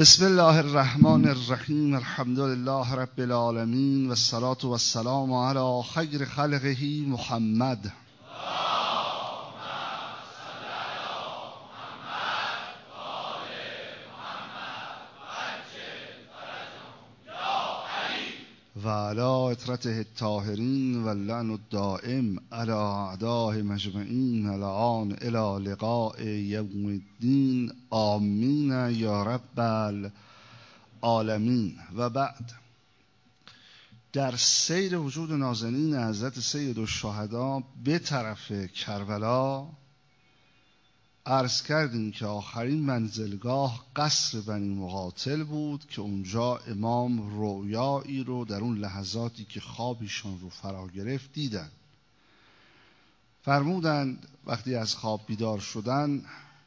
بسم الله الرحمن الرحیم. الحمد لله رب العالمین و الصلاة و السلام علی خیر خلقه محمد. و علی اطرته الطاهرین و اللعن الدائم علی اعداء مجمعین الان الی لقاء یوم الدین. آمین یا رب العالمین. و بعد، در سیر وجود نازنین حضرت سید الشهدا به طرف کربلا عرض کردیم که آخرین منزلگاه قصر بنی مقاتل بود که اونجا امام رؤیایی رو در اون لحظاتی که خوابیشان رو فرا گرفت دیدن. فرمودند وقتی از خواب بیدار شدن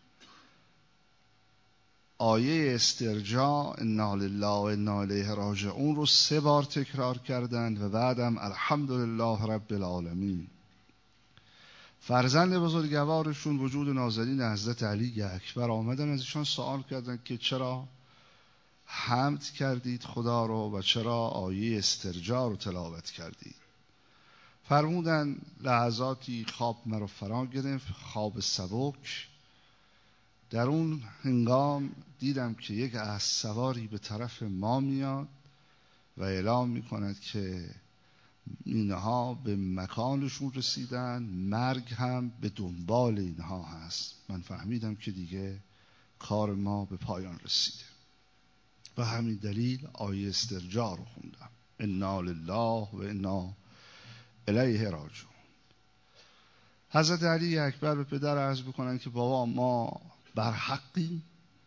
آیه استرجاع انا لله و انا الیه راجعون رو 3 بار تکرار کردند و بعدم الحمدلله رب العالمین. فرزند بزرگوارشون وجود نازنین حضرت علی اکبر آمدن از ایشان سوال کردند که چرا حمد کردید خدا رو و چرا آیه استرجاع رو تلاوت کردید. فرمودند لحظاتی خواب مرا فرا گرفت، خواب سبک. در اون هنگام دیدم که یک اسبسواری به طرف ما میاد و اعلام میکند که اینها به مکانشون رسیدن، مرگ هم به دنبال اینها هست. من فهمیدم که دیگه کار ما به پایان رسیده و همین دلیل آیه استرجاع رو خوندم انا لله و انا الیه راجعون. حضرت علی اکبر به پدر عرض بکنن که بابا ما بر حقیم،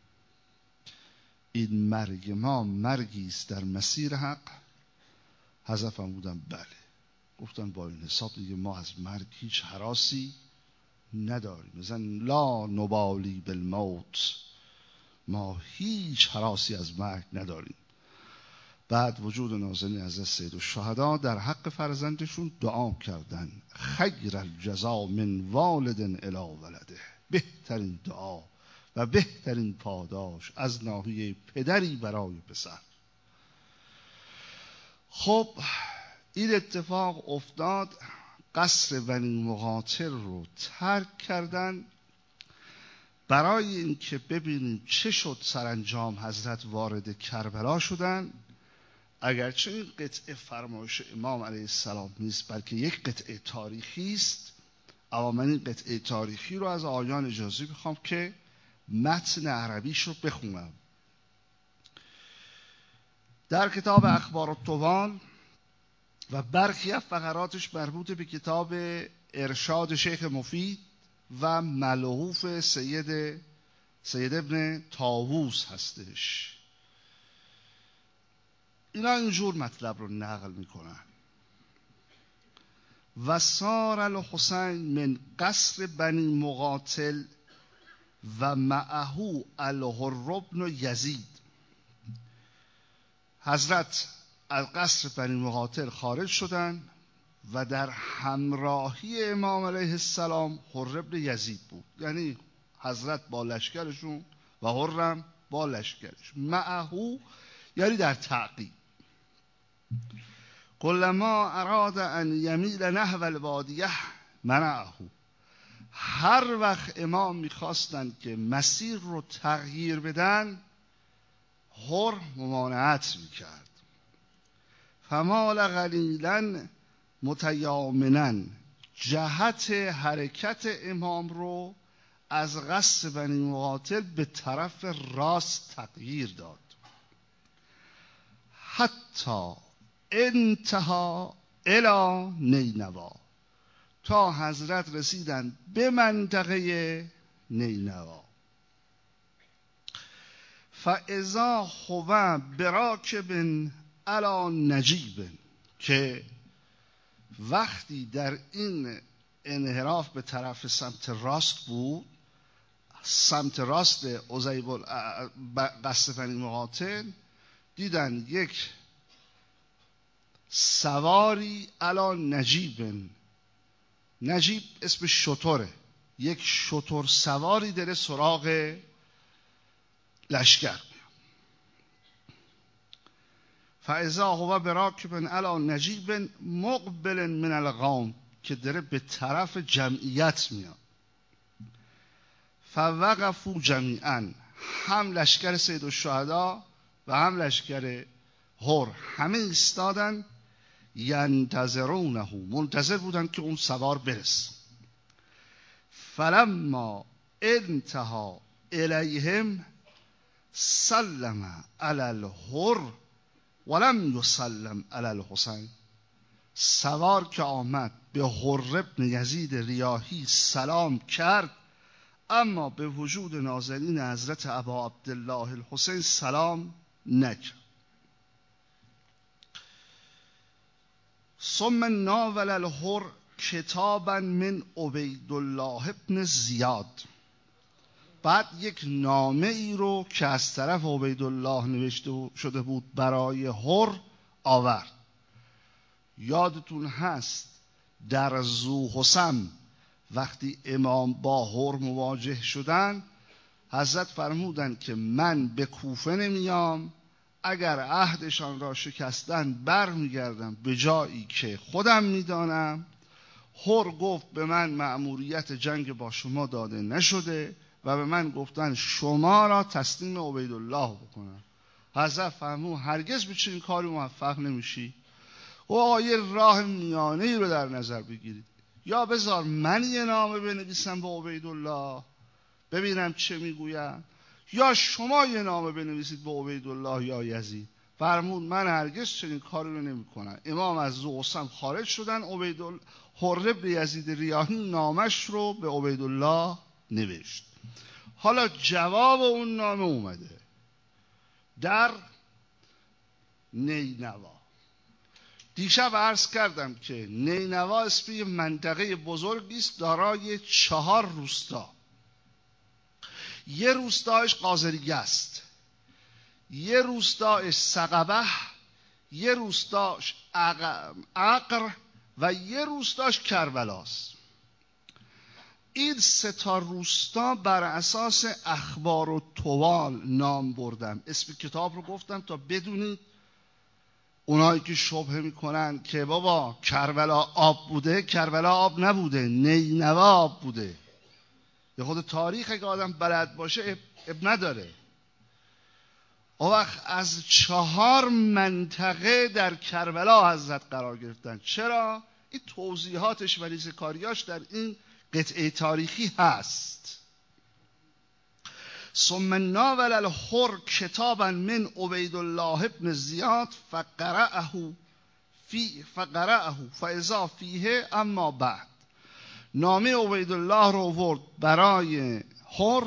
این مرگ ما مرگی است در مسیر حق. حضرت فرمودن بله. گفتن با این حساب دیگه ما از مرگ هیچ هراسی نداریم، مثلا لا نبالی بالموت، ما هیچ هراسی از مرگ نداریم. بعد وجود نازنین حضرت سید الشهدا در حق فرزندشون دعا کردن خیر الجزا من والد الی ولده، بهترین دعا و بهترین پاداش از ناحیه پدری برای پسر. خب این اتفاق افتاد، قصر بنی مقاتل رو ترک کردن برای اینکه ببینیم چه شد. سرانجام حضرت وارد کربلا شدن. اگرچه این قطعه فرمایش امام علیه السلام نیست بلکه یک قطعه تاریخی است، اما من این قطعه تاریخی رو از آقایان اجازه میخوام که متن عربیش رو بخونم. در کتاب اخبار الطوال و برخی از فقراتش مربوط به کتاب ارشاد شیخ مفید و ملحوف سید ابن طاووس هستش. اینا اینجور مطلب رو نقل میکنن: و سار الحسین من قصر بنی مقاتل و معه الحر بن یزید. حضرت از قصر بنی مقاتل خارج شدن و در همراهی امام علیه السلام حر بن یزید بود، یعنی حضرت با لشکرشون و حرم با لشکرش. معه یعنی در تعقیب. کلما اراد ان یمیل نحو الوادیه منعه. هر وقت امام میخواستن که مسیر رو تغییر بدن حر ممانعت میکرد. فمال قلیلا متیامنا، جهت حرکت امام رو از قصر بنی مقاتل به طرف راست تغییر داد. حتی انتها الی نینوا، تا حضرت رسیدن به منطقه نینوا. فاذا هو براکب علی نجیب، که وقتی در این انحراف به طرف سمت راست بود، سمت راست قصر بنی مقاتل، دیدن یک سواری علی نجیب. نجیب اسم شتره، یک شتر سواری داره سراغ لشکر. فاذا هو براکب علی نجیب مقبل من القوم، که داره به طرف جمعیت میاد. فوقفوا جمیعا، هم لشکر سید الشهدا و هم لشکر هر همه ایستادن. ینتظرونه، منتظر بودن که اون سوار برسه. فلما انتهى الیهم سلم علی الهر ولم یسلم علی الحسین. سوار که آمد به هر ابن یزید ریاحی سلام کرد، اما به وجود نازنین حضرت ابا عبدالله الحسین سلام نکرد. ثم ناول الهر کتابا من عبیدالله ابن زیاد، بعد یک نامه ای رو که از طرف عبیدالله نوشته شده بود برای هر آورد. یادتون هست در ذوحسم وقتی امام با هر مواجه شدن، حضرت فرمودند که من به کوفه نمیام، اگر عهدشان را شکستن برمیگردم به جایی که خودم میدانم. هر گفت به من مأموریت جنگ با شما داده نشده و به من گفتن شما را تسلیم عبیدالله بکنم. حضرت فرمود هرگز به چنین کاری موفق نمیشی. و یه راه میانه ای رو در نظر بگیرید، یا بذار من یه نامه بنویسم به عبیدالله ببینم چه میگویم، یا شما یه نامه بنویسید به عبیدالله یا یزید. فرمود من هرگز چنین کاری رو نمی کنم. امام از ذوحسم خارج شدن، هر ابن یزید ریاحی نامش رو به عبیدالله نوشت. حالا جواب اون نامه اومده در نینوا. دیشب عرض کردم که نینوا اسم منطقه بزرگی است دارای 4 روستا. یه روستاش قاضریه است، یه روستاش سقبه، یه روستاش عقر و یه روستاش کربلاست. این 3 روستا بر اساس اخبار و طوال نام بردم. اسم کتاب رو گفتم تا بدونید اونایی که شبهه میکنن که بابا کربلا آب بوده، کربلا آب نبوده، نینوا آب بوده. یه خود تاریخ اگه آدم بلد باشه اب نداره. اون وقت از 4 منطقه در کربلا حضرت قرار گرفتن. چرا؟ این توضیحاتش و ریزکاریاش در این قطعه تاریخی هست. ثم ناول الهر کتابا من عبیدالله ابن زیاد فقرأه فاذا فیه اما بعد. نامه عبیدالله رو آورد برای هر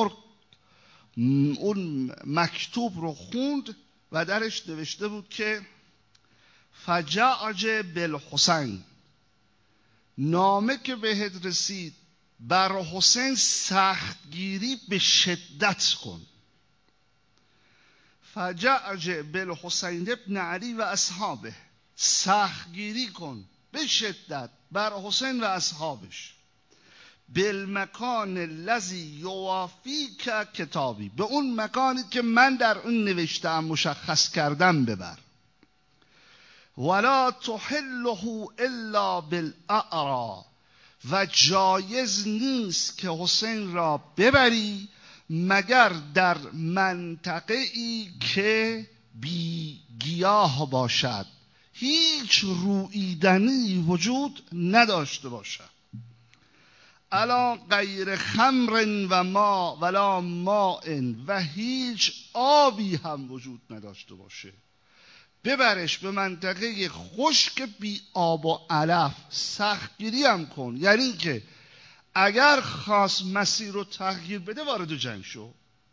اون مکتوب رو خوند و درش نوشته بود که فجعج بالحسین، نامه که بهت رسید بر حسین سختگیری به شدت کن. فجعج بالحسین ابن علی و اصحابه، سختگیری کن به شدت بر حسین و اصحابش. بالمکان الذی یوافیک کتابی، به اون مکانی که من در اون نوشتم مشخص کردم ببر. ولا تحله الا بالاعرا، و جایز نیست که حسین را ببری مگر در منطقه ای که بی گیاه باشد، هیچ رویدنی وجود نداشته باشد. الا غیر خمر و ما ولا ماء، و هیچ آبی هم وجود نداشته باشه. ببرش به منطقه خشک بی آب و علف، سختگیری هم کن، یعنی که اگر خواست مسیر رو تغییر بده وارد جنگ شو.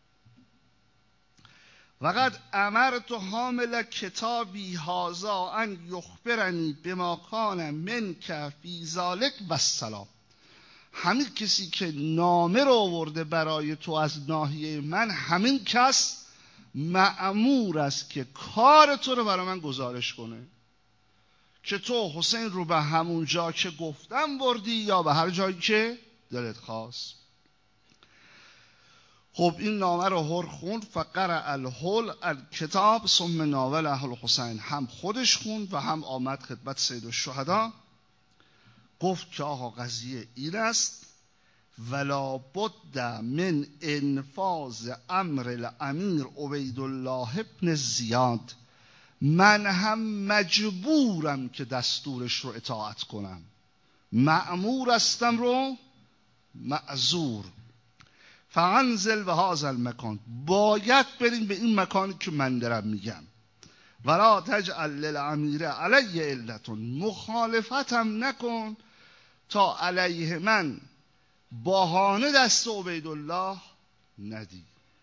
وقد امرت حامل کتابی هذا ان یخبرنی بما کان منک فی ذلک و السلام. همین کسی که نامه رو آورده برای تو از ناحیه من، همین کس مأمور است که کار تو رو برای من گزارش کنه که تو حسین رو به همون جا که گفتم بردی یا به هر جایی که دلت خواست. خب این نامه رو هر خوند. فقرأ الهل الکتاب ثم ناول اهل حسین. هم خودش خوند و هم آمد خدمت سید الشهدا، گفت که آقا قضیه این است، ولا بد من انفاذ امر الامیر عبیدالله ابن زیاد. من هم مجبورم که دستورش رو اطاعت کنم، مأمور استم رو معذور. فانزل به هذا المکان، باید بریم به این مکانی که من دارم میگم. ولا تجعل للامیر علی علتون، مخالفتم نکن تا علیه من بهانه دست عبیدالله ندی.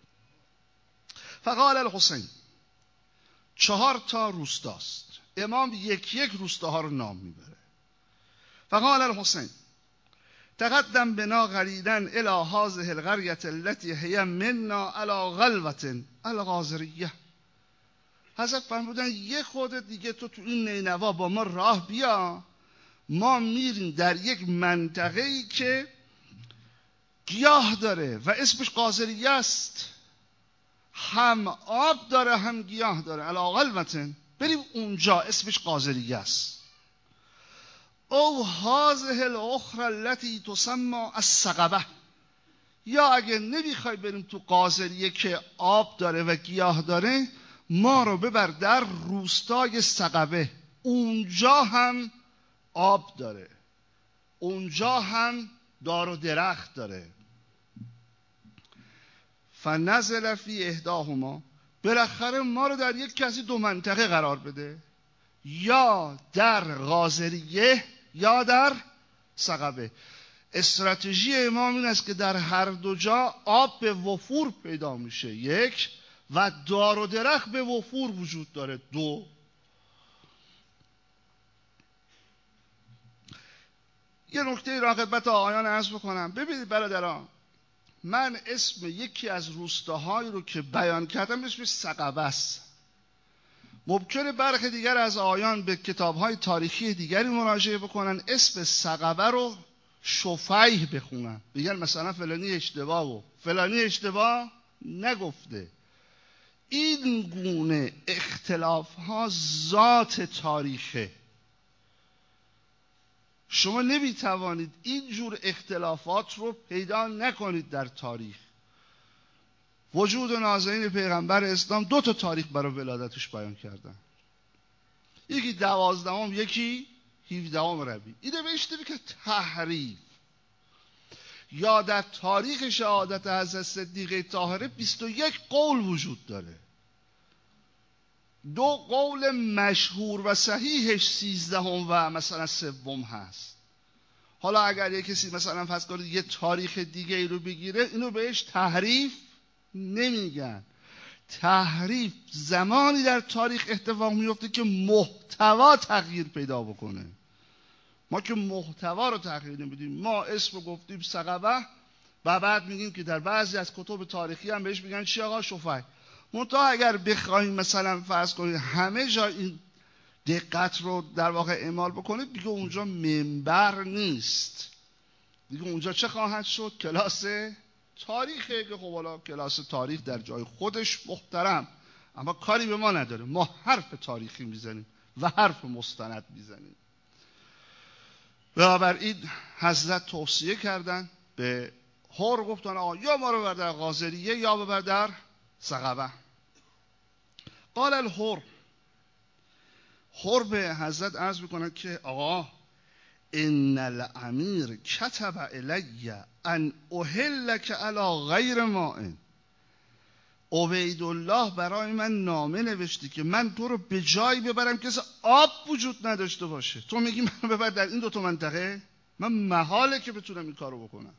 فقال الحسین، 4 روستاست، امام یک یک روستاها رو نام میبره. فقال الحسین تقدم بنا غریداً الی هذه القرية التي هي منا على غلوة الغازریه. حضرت فرمودن یه خود دیگه تو این نینوا با ما راه بیا، ما میریم در یک منطقه‌ای که گیاه داره و اسمش غازریه است، هم آب داره هم گیاه داره، علی غلوة، بریم اونجا، اسمش غازریه است. او هذه الاخرى التي تسمى السقبه، یا اگه نمیخوای بریم تو غازریه که آب داره و گیاه داره، ما رو ببر در روستای سقبه، اونجا هم آب داره، اونجا هم دار و درخت داره. فنزل فی احداهما، بالاخره ما رو در یک کسی 2 منطقه قرار بده، یا در غازریه یا در سقبه. استراتژی امام این است که در هر دو جا آب به وفور پیدا میشه، 1، و دار و درخت به وفور وجود داره، 2. یه نکته را خدمت آقایان عرض بکنم. ببینید برادران، من اسم یکی از روستاهایی رو که بیان کردم اسمش سقبه است. ممکنه برخی دیگر از آیان به کتاب‌های تاریخی دیگری مراجعه بکنن، اسم سقبه رو شفیه بخونن، بگن مثلا فلانی اشتباه و فلانی اشتباه نگفته. این گونه اختلاف‌ها ذات تاریخه. شما نمیتوانید این جور اختلافات رو پیدا نکنید در تاریخ. وجود نازنین پیغمبر اسلام 2 تاریخ برای ولادتش بیان کردن، یکی 12، یکی 17 ربیع. این نوشته که تحریف، یا در تاریخ شهادت حضرت صدیقه طاهره 21 قول وجود داره، 2 قول مشهور و صحیحش 13 و مثلا 3 هست. حالا اگر یک کسی مثلا فرض کنید یه تاریخ دیگه ای رو بگیره، اینو بهش تحریف نمیگن. تحریف زمانی در تاریخ اتفاق میفته که محتوا تغییر پیدا بکنه. ما که محتوا رو تغییر نمیدیم، ما اسم رو گفتیم سقبه و بعد میگیم که در بعضی از کتب تاریخی هم بهش میگن چی آقا؟ شفیع. منتها اگر بخوایم مثلا فرض کنید همه جا این دقت رو در واقع اعمال بکنید، دیگه اونجا منبر نیست، دیگه اونجا چه خواهد شد؟ کلاس تاریخه که خب حالا کلاس تاریخ در جای خودش محترم، اما کاری به ما نداره. ما حرف تاریخی میزنیم و حرف مستند میزنیم. بنابراین حضرت توصیه کردن به هر، گفتن آقا یا ما رو ببر در غازریه یا ببر در سقبه. قال الهر، هر به حضرت عرض میکنن که آقا ان الامیر کتب الی ان احلک علی غیر ماء، عبیدالله برای من نامه نوشتی که من تو رو به جایی ببرم که آب وجود نداشته باشه، تو میگی من ببر در این 2 منطقه؟ من محاله که بتونم این کارو بکنم.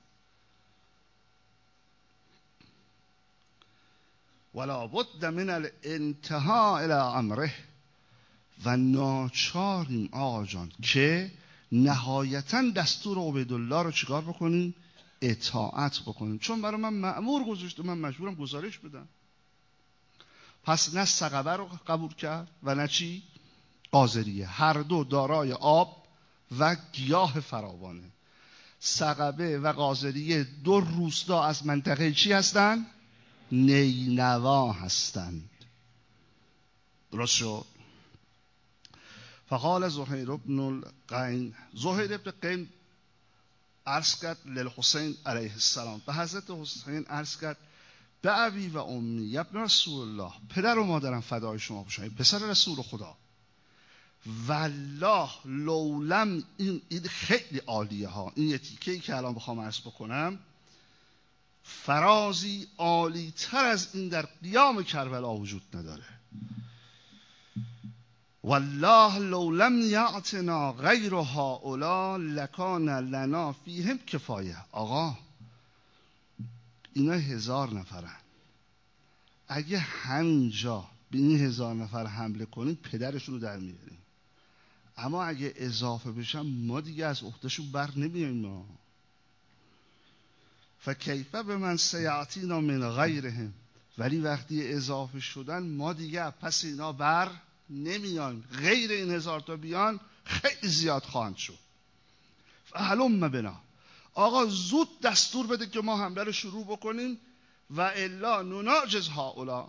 ولا بد من الانتهاء الی امره، و ناچاریم آقا جان که نهایتا دستور عبیدالله رو چیکار بکنیم؟ اطاعت بکنیم، چون برای من مأمور گذاشته، من مجبورم گزارش بدم. پس نه سقبه رو قبول کرد و نه چی؟ غازریه. هر دو دارای آب و گیاه فراوانه. سقبه و غازریه 2 روستا از منطقه چی هستن؟ نینوا هستند. درست شد؟ فقال زهیر ابن القین، زهیر ابن قین عرض کرد للحسین علیه السلام، به حضرت حسین عرض کرد به ابی و امی ابن رسول الله، پدر و مادرم فدای شما باشن، پسر رسول خدا، والله لولم، این خیلی عالیه ها، این یه تیکه‌ای که الان بخوام عرض بکنم فرازی عالی تر از این در قیام کربلا وجود نداره. والله لولم یعتنا غیر هؤلاء لکان لنا فیهم کفایه. آقا اینا 1000 نفرن، اگه همینجا به این 1000 نفر حمله کنیم پدرشون رو در میاریم، اما اگه اضافه بشن ما دیگه از عهدهشون بر نمیاییم. ما فکیفه به من سیعتینا من غیرهم، ولی وقتی اضافه شدن ما دیگه پس اینا بر نمیایم، غیر این 1000 تا بیان خیلی زیاد خواهند شد. فهلم بنا، آقا زود دستور بده که ما حمله رو شروع بکنیم، و الا نناجز هؤلاء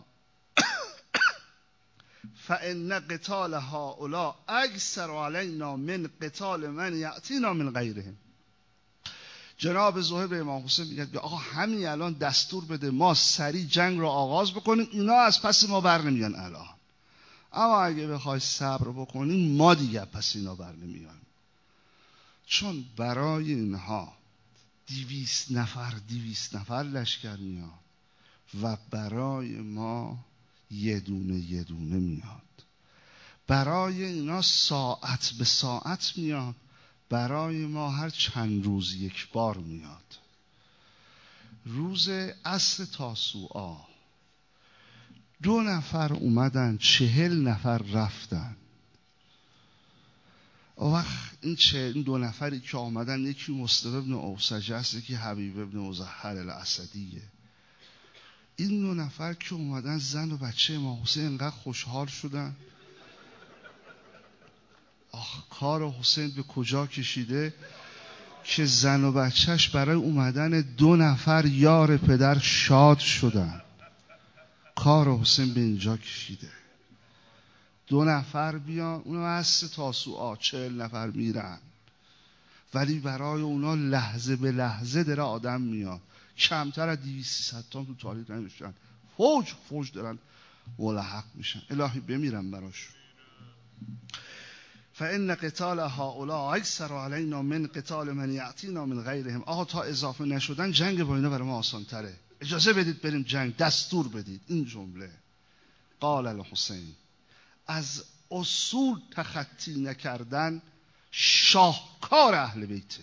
فان قتال هؤلاء اکثر علینا من قتال من یأتینا من غیرهم. جناب زهیر به امام حسین میگه آقا همین الان دستور بده ما سریع جنگ رو آغاز بکنیم، اینا از پس ما بر نمیان الان، اما اگه بخوای صبر بکنیم ما دیگه پس اینا بر نمیان. چون برای اینها 200 نفر لشکر میاد و برای ما یه دونه میاد. برای اینا ساعت به ساعت میاد، برای ما هر چند روز یک بار میاد. روز عصر تاسوعا 2 نفر اومدن، 40 نفر رفتن. وقت این 2 نفری که آمدن، یکی مصطفی ابن اوسجه است، یکی حبیب ابن مظهر الاسدیه. این 2 نفر که اومدن، زن و بچه امام حسین انقدر خوشحال شدن. کار حسین به کجا کشیده که زن و بچهش برای اومدن 2 نفر یار پدر شاد شدن. کار حسین به اینجا کشیده. 2 نفر بیان، اونا از تاسوعا 40 نفر میرن، ولی برای اونا لحظه به لحظه داره آدم میاد. کمتر از 200 تا تو تاریخ نمیشن، فوج دارن ملحق میشن. الهی بمیرن براش. فان قتال هؤلاء اکثر علینا من قتال من یأتینا من غیرهم. آقا تا اضافه نشدن جنگ با اینا برای ما آسان تره، اجازه بدید بریم جنگ، دستور بدید. این جمله قال الحسین، از اصول تخطی نکردن شاهکار اهل بیته.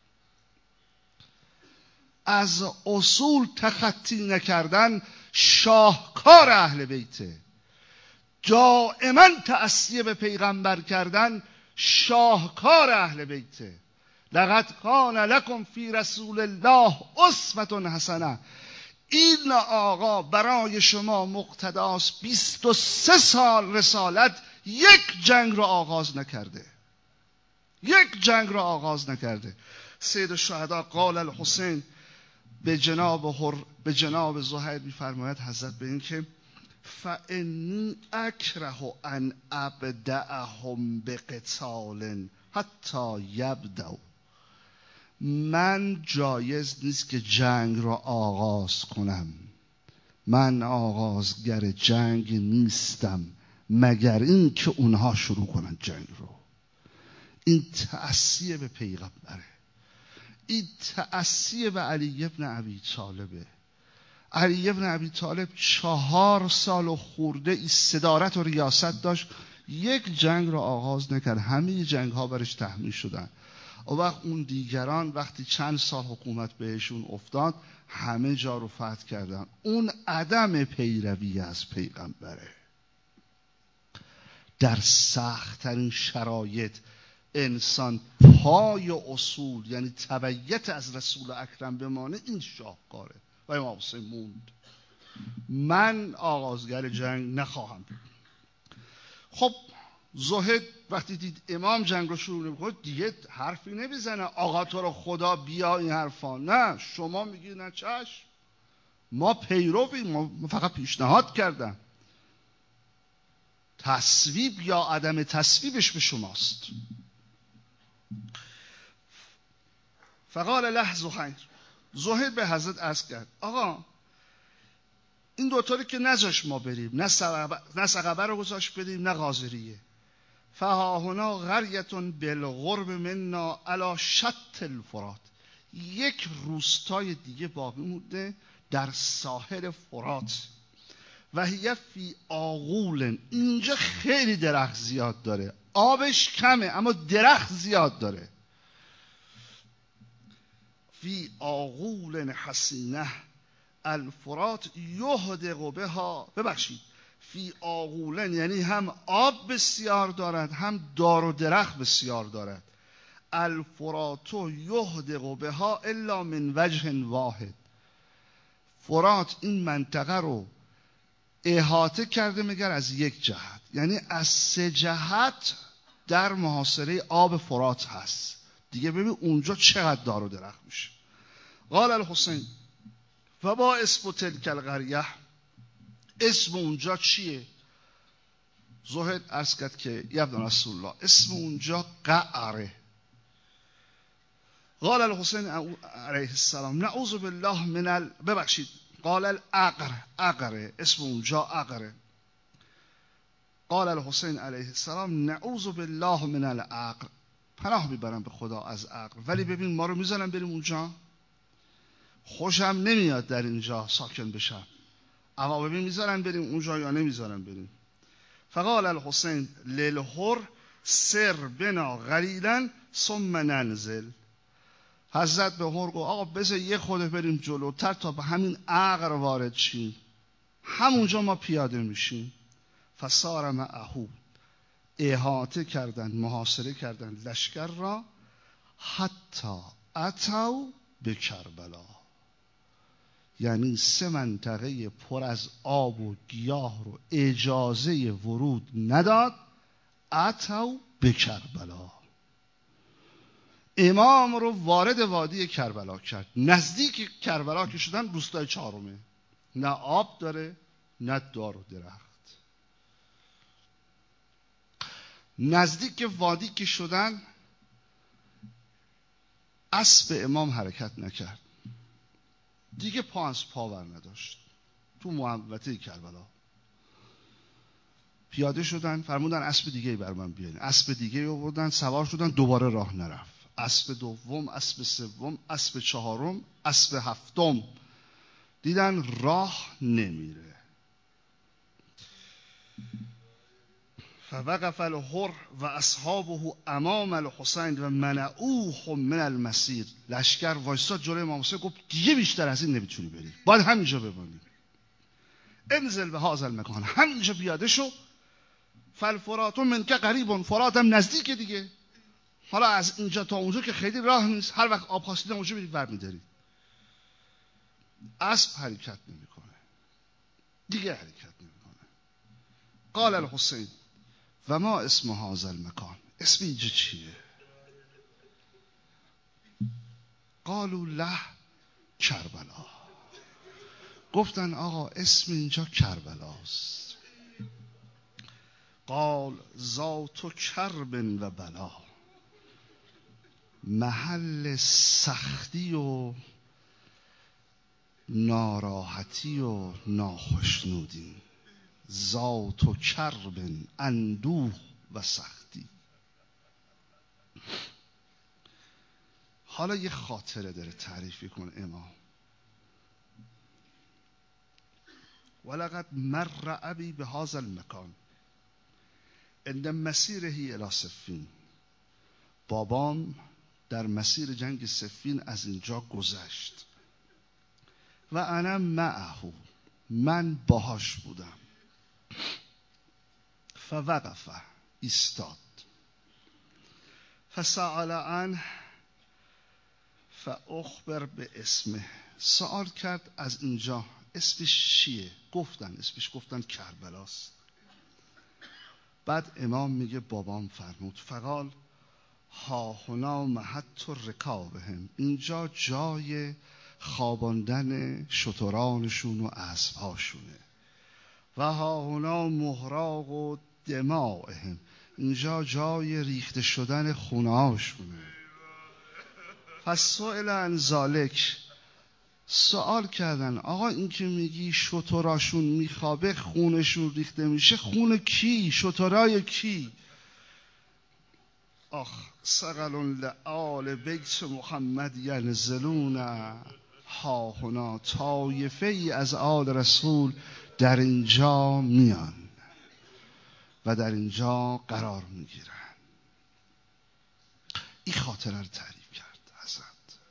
از اصول تخطی نکردن شاهکار اهل بیته. دائما تأسیه به پیغمبر کردن شاهکار اهل بیته. لقد کان لکم فی رسول الله اسوة حسنه. این آقا برای شما مقتداست. 23 سال رسالت یک جنگ رو آغاز نکرده. سید الشهدا قال الحسین به جناب زهیر میفرماید حضرت به این که فانی اکره ان ابدأهم بقتال حتی یبدأوا. من جایز نیست که جنگ را آغاز کنم، من آغازگر جنگ نیستم مگر این که اونها شروع کنن جنگ رو. این تأسیه به پیغمبره، این تأسیه به علی ابن ابی طالبه. علی ابن ابی طالب 4 سال و خورده ای صدارت و ریاست داشت، یک جنگ را آغاز نکرد، همه جنگ ها برش تحمیل شدن. و وقت اون دیگران وقتی چند سال حکومت بهشون افتاد همه جا رو فتح کردن. اون عدم پیروی از پیغمبره. در سخت‌ترین شرایط انسان پای اصول یعنی تبعیت از رسول اکرم بمانه، این شاهکاره. و امام حسین موند، من آغازگر جنگ نخواهم. خب زهد وقتی دید امام جنگ رو شروع نمی‌کنه دیگه حرفی نمیزنه آقا تو رو خدا بیا این حرفا، نه شما میگی نه چشم، ما پیرویم، ما فقط پیشنهاد کردم. تصویب یا عدم تصویبش به شماست. فقال له زهیر، زهیر به حضرت عرض کرد آقا این دوتاری که نذاش ما بریم، نه سقبه رو گذاشت بریم نه غاضریه. فهاهنا قریة بالقرب منا علی شط الفرات، یک روستای دیگه باقی مونده در ساحل فرات. و هی فی آغول، اینجا خیلی درخت زیاد داره، آبش کمه اما درخت زیاد داره. فی آغول حسینه الفرات یهدق بها، ببخشید فی آغولن یعنی هم آب بسیار دارد هم دار و درخت بسیار دارد. الفرات یهدق بها الا من وجه واحد، فرات این منطقه رو احاطه کرده مگر از یک جهت، یعنی از 3 جهت در محاصره آب فرات هست دیگه. ببین اونجا چقدر دار و درخت میشه. قال الحسین و با اسم تلک القریه، اسم اونجا چیه؟ زهیر عرض کرد که یا ابن رسول الله اسم اونجا قعره. قال الحسین علیه السلام نعوذ بالله من ببخشید قال العقره، اسم اونجا عقره. قال الحسین علیه السلام نعوذ بالله من العقر، پناه میبرم به خدا از عقر. ولی ببین ما رو میذارن بریم اونجا، خوشم نمیاد در اینجا ساکن بشم، اما ببین میذارن بریم اونجا یا نمیذارن بریم. فقال الحسین للحر سر بنا قلیلا ثم ننزل، حضرت به حر گفت آقا بذار یه خود بریم جلوتر تا به همین عقر وارد شیم، همونجا ما پیاده میشیم. فسار معه، احاطه کردن محاصره کردن لشکر را، حتی اتوا به کربلا، یعنی 3 منطقه پر از آب و گیاه رو اجازه ورود نداد. اتوا به کربلا، امام رو وارد وادی کربلا کرد. نزدیک کربلا که شدن روستای 4، نه آب داره نه دار و درخت. نزدیک وادی که شدن اسب امام حرکت نکرد دیگه، پا از پا ور نداشت. تو محوطه کربلا پیاده شدن، فرمودن اسب دیگه بر من بیارین. اسب دیگه آوردن، سوار شدن، دوباره راه نرفت. اسب دوم، اسب سوم، اسب 4، اسب 7، دیدن راه نمیره. فوقف الحر و اصحابه امام الحسین و منعوه من المسیر، لشکر وایستاد جلوی امام حسین، گفت دیگه بیشتر از این نمیتونی بری، باید همینجا بمانی. انزل به هذا المکان، همینجا پیاده شو. فالفرات منک قریب، فرات هم نزدیک دیگه، حالا از اینجا تا اونجا که خیلی راه نیست، هر وقت آب خواستید اونجا برید برمی‌دارید. اسب حرکت نمیکنه دیگه، حرکت نمیکنه. قال الحسین و ما اسم هذا المکان، اسم اینجا چیه؟ قالوا له کربلا، گفتن آقا اسم اینجا کربلاست. قال ذات کرب و بلا، محل سختی و ناراحتی و ناخشنودی. ذات کرب، اندوه و سختی. حالا یه خاطره داره تعریف کن امام. ولقد مر ابی به هذا المکان عند مسیره الی صفین، بابام در مسیر جنگ صفین از اینجا گذشت. و انا معه، من باهاش بودم. فوقف، ایستاد. فسأل عنه فاخبر به اسمه، سوال کرد از اینجا اسمش چیه؟ گفتن کربلاست. بعد امام میگه بابام فرمود فقال ها هنا محط رکابهم، اینجا جای خواباندن شترانشون و اسبهاشونه. و هاهنا مهراق و دماءهم، اینجا جای ریخته شدن خونهاشونه. فسئل عن ذلک، سوال کردن آقا این که میگی شتراشون میخوابه خونشون ریخته میشه، خون کی؟ شترای کی؟ ثقل لآل بیت محمد ینزلون هاهنا، طایفه ای از آل رسول در اینجا میان و در اینجا قرار میگیرن. این خاطره رو تعریف کرد حضرت.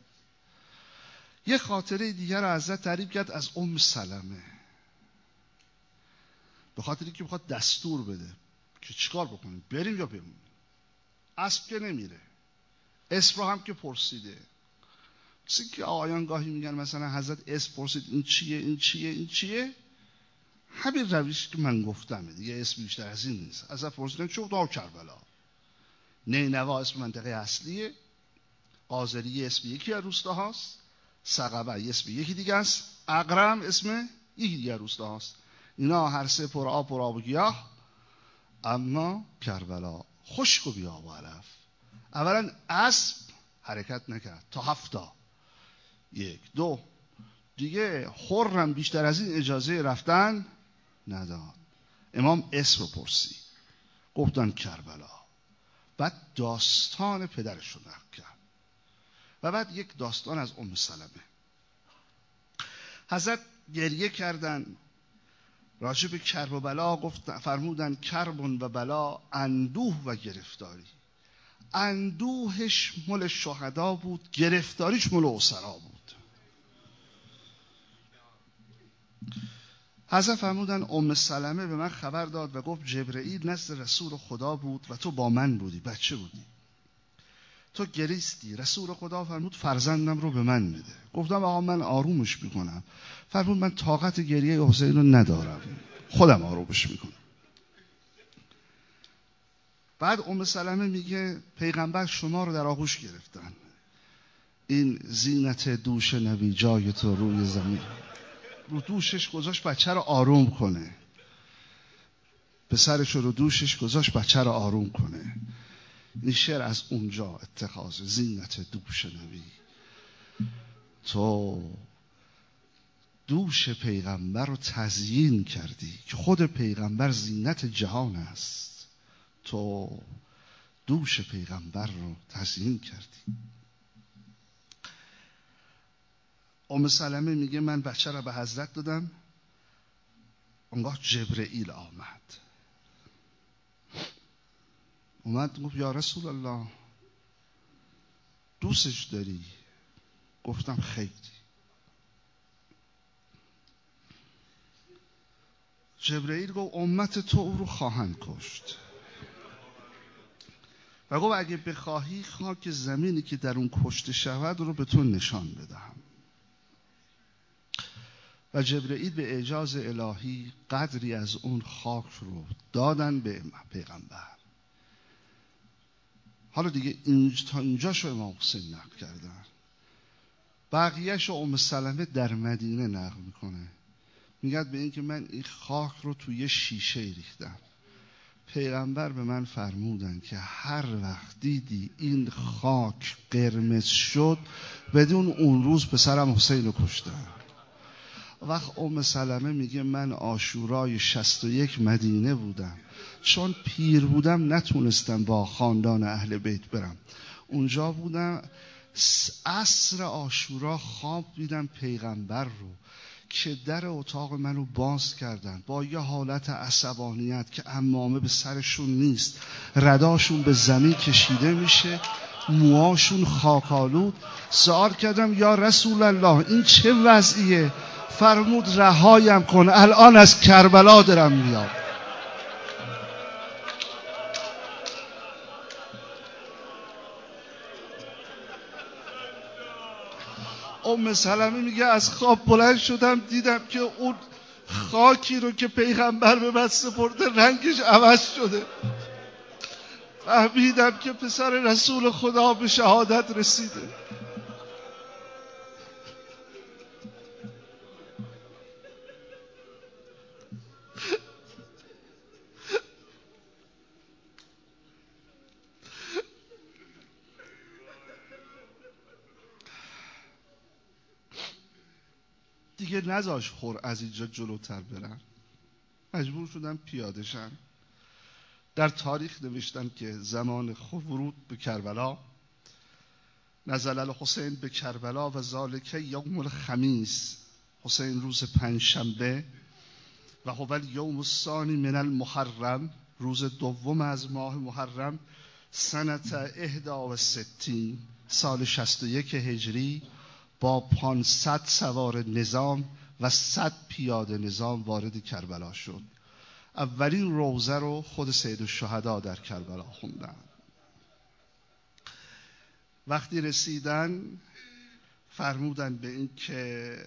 یه خاطره دیگر رو حضرت تعریف کرد از سلمه، به خاطر اینکه میخواد دستور بده که چیکار بکنیم، بریم یا بمونیم. اسب که نمیره، اسم رو هم که پرسیده. چیزی که آقایان گاهی میگن مثلا حضرت اسم پرسید این چیه این چیه این چیه، همین روش که من گفتم دیگه، اسم بیشتر از این نیست. حضرت پرسیدن چوغ کربلا. نینوا اسم منطقه اصلیه، قاضریه اسم یکی از روستاهاست، سقبه اسم یکی دیگه است، اقرم اسم یکی دیگه از روستاهاست. اینا هر سه پر آب و گیاه، اما کربلا خشک و بیاب و علف. اولا اسب حرکت نکرد تا 7 1 2 دیگه، خرم بیشتر از این اجازه رفتن نداد. امام اسم رو پرسید، گفتن کربلا. بعد داستان پدرش رو نقل کرد و بعد یک داستان از سلمه. حضرت گریه کردن راجع به کرب و بلا، فرمودن کرب و بلا، اندوه و گرفتاری. اندوهش مال شهدا بود، گرفتاریش مال اسرا بود. حضرت فرمودن سلمه به من خبر داد و گفت جبرئیل نزد رسول خدا بود و تو با من بودی، بچه بودی، تو گریستی. رسول خدا فرمود فرزندم رو به من بده. گفتم آقا من آرومش میکنم. فرمود من طاقت گریه حسین رو ندارم، خودم آرومش میکنم. بعد سلمه میگه پیغمبر شما رو در آغوش گرفتن، این زینت دوش نبی جای تو روی زمین، رو دوشش گذاشت بچه رو آروم کنه، پسرش رو دوشش گذاشت بچه رو آروم کنه. این شعر از اونجا اتخاذ، زینت دوش نبی. تو دوش پیغمبر رو تزیین کردی که خود پیغمبر زینت جهان است، تو دوش پیغمبر رو تزیین کردی. سلمه میگه من بچه رو به حضرت دادم، اونگاه جبرئیل اومد گفت یا رسول الله دوستش داری؟ گفتم خیلی. جبرئیل گفت امت تو او رو خواهند کشت و گفت اگه بخواهی خاک زمینی که در اون کشته شود رو به تو نشان بدهم. و جبرئیل به اعجاز الهی قدری از اون خاک رو دادن به پیغمبر. حالا دیگه تا اینجاشو امام حسین نقل کردن، بقیهشو سلمه در مدینه نقل میکنه. میگه به این که من این خاک رو توی شیشه ریختم، پیغمبر به من فرمودن که هر وقت دیدی این خاک قرمز شد بدون اون روز پسرم حسین رو کشتن. وقت سلمه میگه من عاشورای 61 مدینه بودم، چون پیر بودم نتونستم با خاندان اهل بیت برم. اونجا بودم عصر عاشورا خواب دیدم پیغمبر رو که در اتاق منو باز کردن با یه حالت عصبانیت که عمامه به سرشون نیست، رداشون به زمین کشیده میشه، موهاشون خاکالود. سوال کردم یا رسول الله این چه وضعیه؟ فرمود رهایم کن، الان از کربلا دارم میام. سلمه میگه از خواب بلند شدم دیدم که اون خاکی رو که پیغمبر به من سپرده رنگش عوض شده. فهمیدم که پسر رسول خدا به شهادت رسیده. دیگه نذاش خور از اینجا جلوتر برن، مجبور شدن پیاده شن. در تاریخ نوشتن که زمان ورود به کربلا، نزل الحسین به کربلا و ذالک یوم الخمیس، حسین روز پنجشنبه، و هو الیوم الثانی من المحرم، روز دوم از ماه محرم، سنت 61 سال 61 هجری، با 500 سوار نظام و 100 پیاده نظام وارد کربلا شد. اولین روزه رو خود سید الشهدا در کربلا خوندن. وقتی رسیدن فرمودن به این که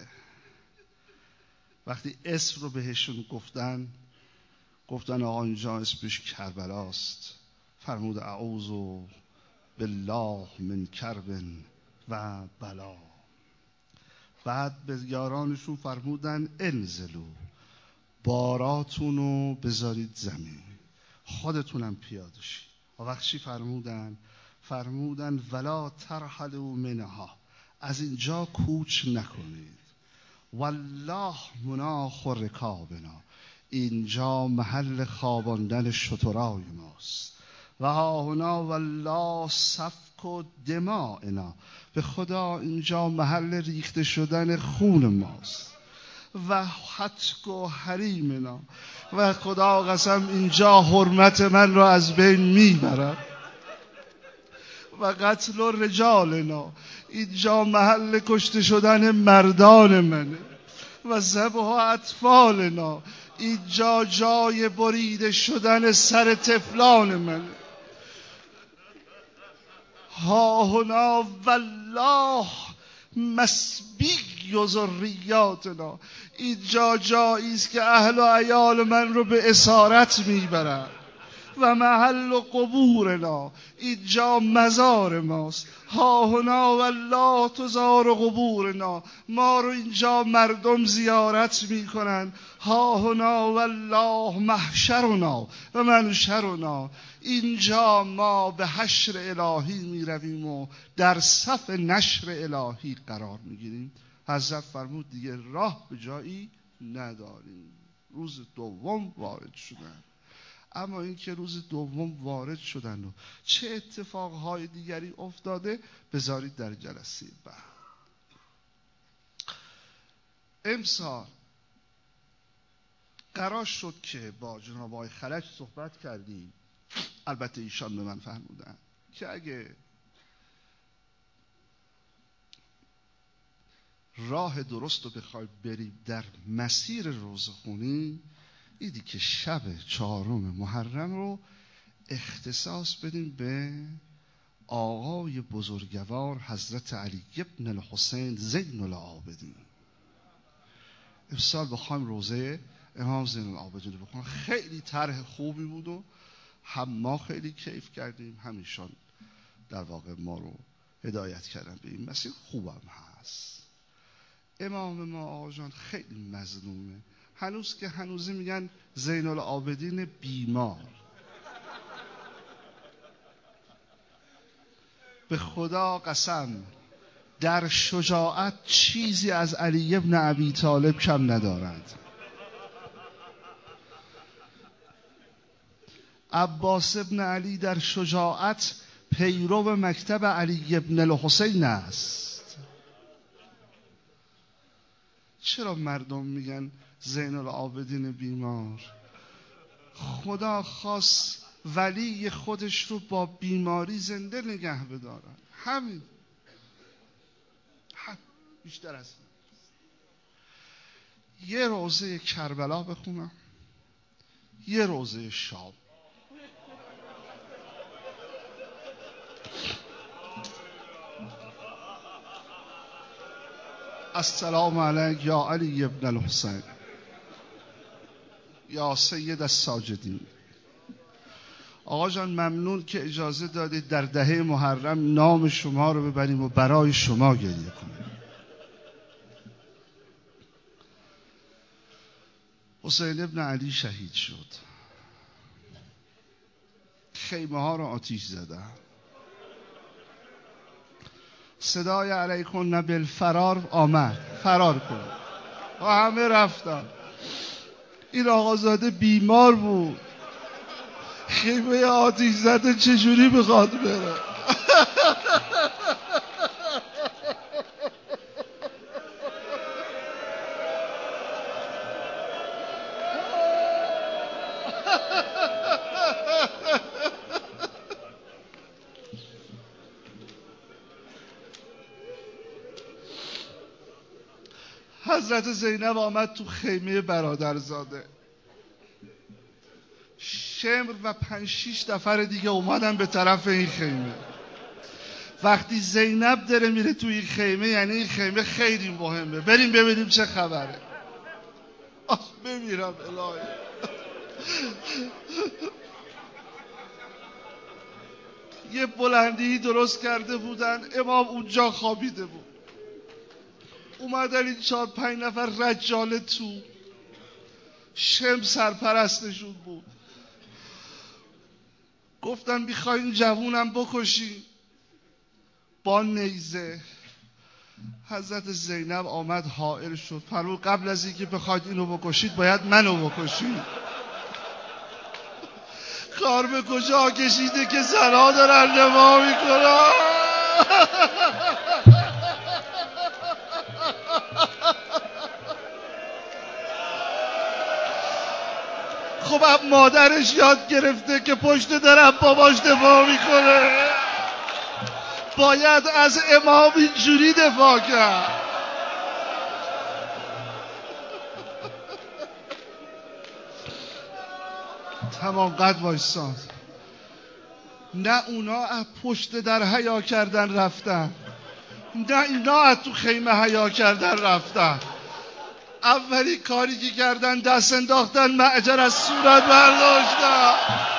وقتی اسم رو بهشون گفتن آقا اینجا اسمش کربلاست، فرمود اعوذ بالله من کرب و بلا. بعد به یارانشون فرمودن انزلوا، باراتونو بذارید زمین، خودتونم پیاده شید. و وقتی فرمودن ولا ترحلوا منها، از اینجا کوچ نکنید. والله مناخ رکابنا، اینجا محل خواباندن شترای ماست. و ها هنا والله سفک دمائنا، به خدا اینجا محل ریخته شدن خون ماست. و حتک و حریمنا، و خدا قسم اینجا حرمت من را از بین میبرم. و قتل و رجالنا، اینجا محل کشته شدن مردان منه. و ذبح و اطفالنا، اینجا جای بریده شدن سر طفلان منه. ها هنا والله مسبی و ذریاتنا، اینجا جایی است که اهل و عیال من رو به اسارت میبرن. و محل قبورنا، اینجا مزار ماست. ها هنا والله تزار قبورنا، ما رو اینجا مردم زیارت میکنن. ها هنا والله محشرنا و منشرنا، اینجا ما به حشر الهی میرویم و در صف نشر الهی قرار میگیریم. حضرت فرمود دیگه راه به جایی نداریم. روز دوم وارد شدن. اما این که روز دوم وارد شدن و چه اتفاقهای دیگری افتاده بذارید در جلسه بعد. امسال قرار شد که با جناب آقای خلج صحبت کردیم. البته ایشان به من فرمودن که اگه راه درست رو بخوای بریم در مسیر روزخونی، ایدی که شب 4 محرم رو اختصاص بدیم به آقای بزرگوار حضرت علی ابن الحسین زین العابدین. امسال بخوایم روزه امام زین العابدین رو بخونم. خیلی طرح خوبی بود و هم ما خیلی کیف کردیم، همیشان در واقع ما رو هدایت کردن به این مسیر. خوبم هست. امام ما آقا جان خیلی مظلومه. هنوز که هنوزی میگن زین العابدین بیمار. به خدا قسم در شجاعت چیزی از علی ابن ابی طالب کم ندارد. عباس ابن علی در شجاعت پیرو مکتب علی ابن الحسین است. چرا مردم میگن زین العابدین بیمار؟ خدا خواست ولی خودش رو با بیماری زنده نگه بدارن. همین بیشتر از یه روزه کربلا بخونم، یه روزه شام. السلام علیک یا علی ابن الحسین یا سید الساجدین. آقا جان ممنون که اجازه دادید در دهه محرم نام شما رو ببریم و برای شما گریه کنیم. حسین ابن علی شهید شد. خیمه ها رو آتیش زدن. صدای علیکم بالفرار آمد. فرار کنید. و همه رفتن. این آقازاده بیمار بود، خیمه آتیش زده، چجوری میخواد بره؟ حضرت زینب آمد تو خیمه برادرزاده. شمر و 5-6 نفر دیگه اومدن به طرف این خیمه. وقتی زینب داره میره تو این خیمه، یعنی این خیمه خیلی مهمه، بریم ببینیم چه خبره. بمیرم الهی. یه بلندی درست کرده بودن، امام اونجا خوابیده بود. اومدن این 4-5 نفر رجاله تو. شم سرپرستشون بود. گفتن میخواین جوونم بکشین با نیزه. حضرت زینب آمد حائل شد، فرمود قبل از اینکه بخواید اینو بکشید باید منو بکشید. کار به کجا کشیده که زنها دارن نما میکنن؟ خب اب مادرش یاد گرفته که پشت درم باباش دفاع میکنه، باید از امام اینجوری دفاع کرد. تمام قد وایسان. نه اونا از پشت در حیا کردن رفتن، نه اینا از تو خیمه حیا کردن رفتن. اولی کاری که کردن دست انداختن معجر از صورت برداشتن.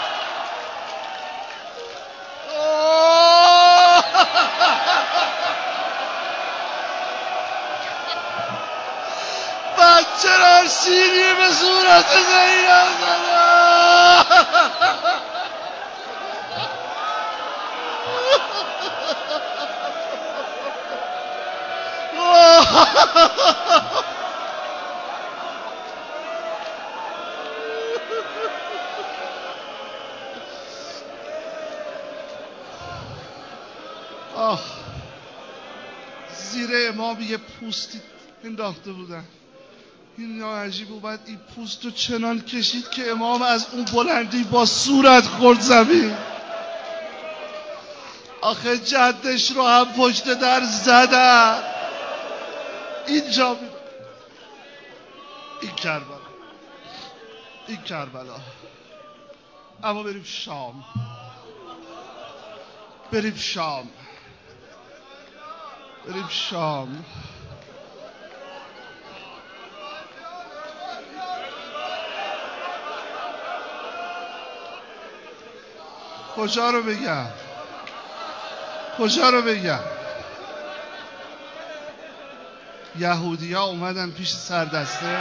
بچه را سیری به صورت زینب زدن. زیر امام یه پوستی انداخته بودن. این عجیب بود، این پوست رو چنان کشید که امام از اون بلندی با صورت خورد زمین. آخه جدش رو هم پشت در زدن. اینجا این کربلا، این کربلا. اما بریم شام، بریم شام، بریم شام. کجا رو بگم؟ کجا رو بگم؟ یهودی ها اومدن پیش سردسته،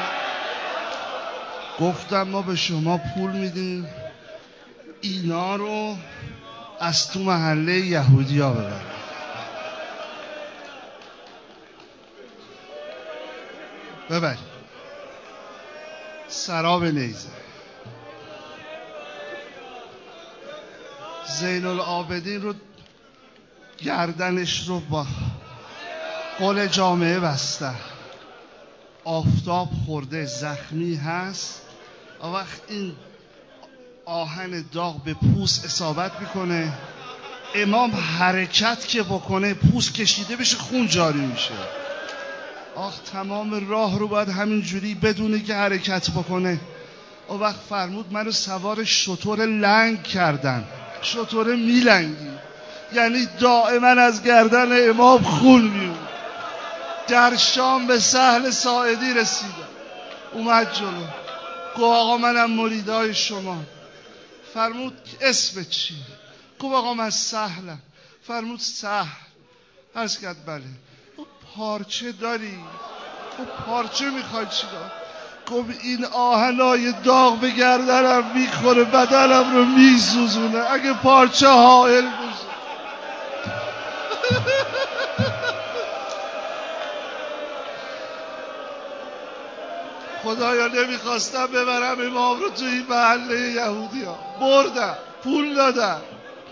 گفتم ما به شما پول میدیم اینا رو از تو محله یهودی ها ببرید. ببرید سراب نیزه. زین العابدین رو گردنش رو با قل جامعه بسته، آفتاب خورده، زخمی هست. وقت این آهن داغ به پوست اصابت میکنه، امام حرکت که بکنه پوست کشیده بشه، خون جاری میشه. تمام راه رو باید همین جوری بدونه که حرکت بکنه. وقت فرمود منو سوار شتر لنگ کردن. شتر میلنگی یعنی دائما از گردن امام خون میاد. در شام به سهل ساعدی رسیدم، اومد جلو، گفت آقا منم مریدای شما. فرمود اسم چی؟ گفت آقا من سهلم. فرمود سهل. عرض کرد بله. گفت پارچه داری؟ گفت پارچه میخوای چی دار؟ گفت این آهنای داغ به گردنم میخوره، بدنم رو میسوزونه، اگه پارچه حائل بشه. خدایا نمیخواستم ببرم امام رو تو این محله یهودی ها، بردم، پول دادم.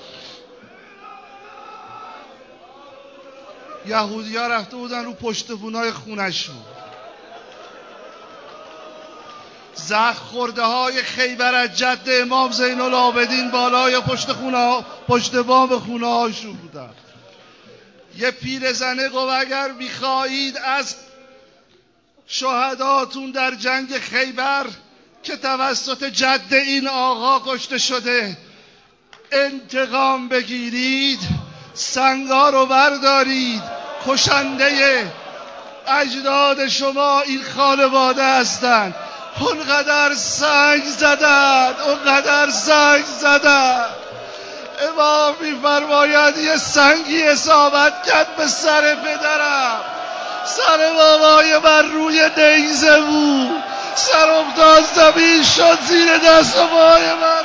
یهودی ها رفته بودن رو پشت بونای خونشون. زخم خورده های خیبر از جد امام زین العابدین بالای پشت بام خونه هاشون بودن. یه پیرزنه گفت اگر میخواهید از شهداتون در جنگ خیبر که توسط جد این آقا کشته شده انتقام بگیرید، سنگا رو بردارید، کشنده اجداد شما این خانواده هستند. اونقدر سنگ زدن. امام می‌فرماید یه سنگی اصابت کرد به سر پدرم، سر بابای من روی نیزه بود، سر افتاد زمین شد زیر دست و پای من.